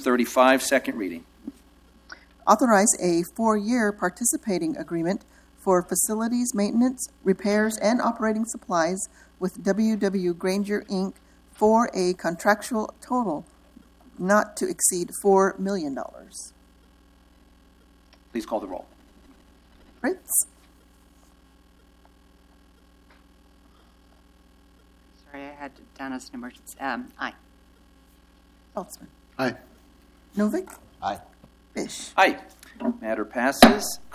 35, second reading. Authorize a 4-year participating agreement for facilities maintenance, repairs, and operating supplies with W.W. Granger, Inc. for a contractual total not to exceed $4 million. Please call the roll. Prince? Sorry, I had it down as an emergency. Aye. Saltzman? Aye. Novick? Aye. Fish? Aye. Matter passes.